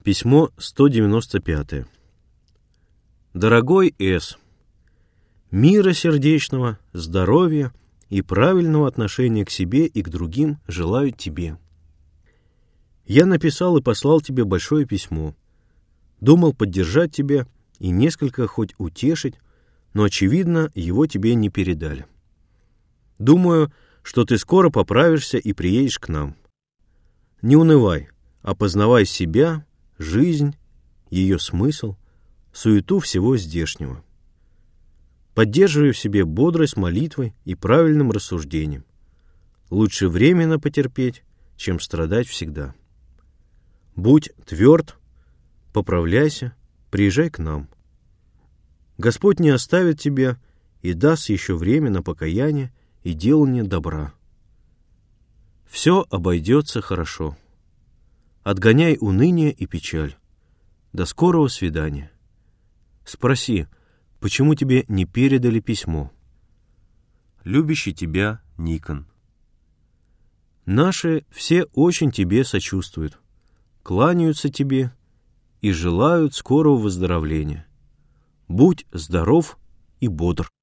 Письмо 195. Дорогой С., мира сердечного, здоровья и правильного отношения к себе и к другим желаю тебе. Я написал и послал тебе большое письмо. Думал поддержать тебя и несколько хоть утешить, но, очевидно, его тебе не передали. Думаю, что ты скоро поправишься и приедешь к нам. Не унывай, а познавай себя, жизнь, ее смысл, суету всего здешнего. Поддерживай в себе бодрость молитвой и правильным рассуждением. Лучше временно потерпеть, чем страдать всегда. Будь тверд, поправляйся, приезжай к нам. Господь не оставит тебя и даст еще время на покаяние и делание добра. Все обойдется хорошо. Отгоняй уныние и печаль. До скорого свидания. Спроси, почему тебе не передали письмо? Любящий тебя Никон. Наши все очень тебе сочувствуют, кланяются тебе и желают скорого выздоровления. Будь здоров и бодр.